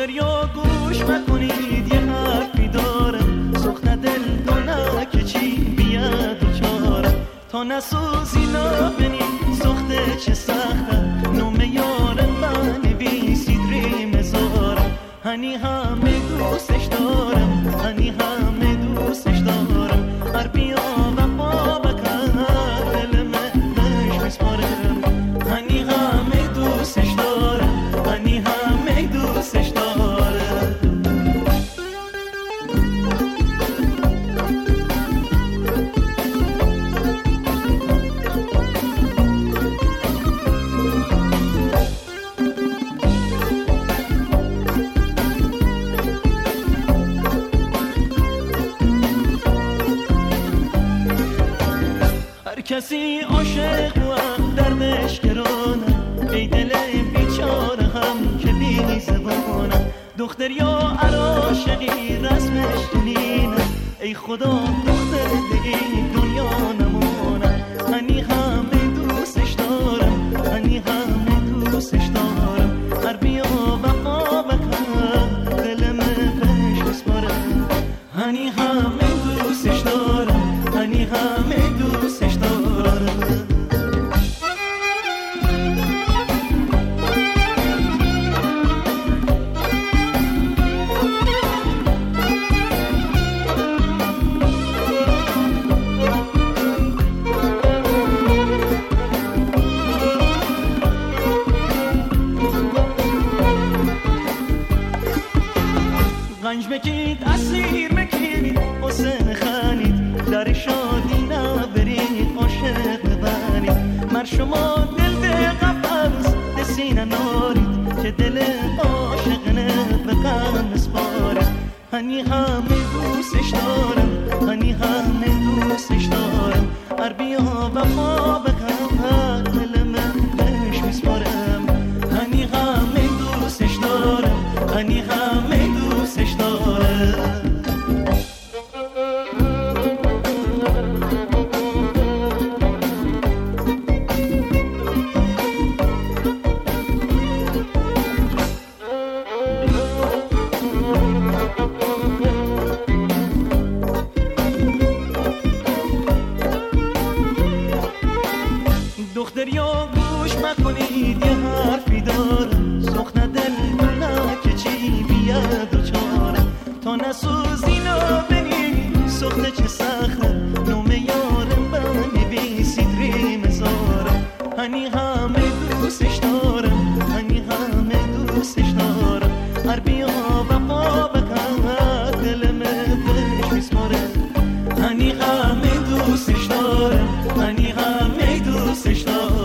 دختریا گوش مکنید یه حرفی دارم، سخن دل دونه که چی بیاد و چارم، تا نسوزی نبینی سخته چه سخته، نوم یارم بنویسید ری مزارم، هنی همه دوستش دارم، هنی همه دوستش دارم، هر بیا وفا بکن دل من بهش میسپارم، هنی همه دوستش دارم، هنی همه دوستش دارم. کسی عاشق و دردش گرانه، ای دل بیچاره هم که بی زبانه، دختر یا عاشقی رسمش دنینه، ای خدا دختر این دنیا نمونه، هنی همه دوستش دارم، هنی همه دوستش دارم، هر بیا وفا بکن دل من بهش بسپارم، هنی همه دوستش دارم، هنی همه دوستش دارم. گنج بکید اسیر بکید حسین خانید، در شادی نبرید عاشق ببرید، مر شما دل به قفص دسینه نارید، که دل عاشق نه به غم اسپارید، هنی همه دوستش دارم، هنی همه دوستش دارم، هر بیا وفا بکن دل من بهش میسپارم، هنی همه دوستش دارم، هنی همه دوستش دارم. دختریا گوش مکنید یه حرفی دارم، سخن دل دونه که چی بیاد و چاره، تا نسوزی نبینی سخته چه سخته، نوم یارم بنویسید ری مزارم، هنی همه دوستش دارم، هنی همه دوستش دارم، هر بیا وفا بکن دل من بهش میسپارم، هنی همه دوستش دارم، هنی همه دوستش دارم.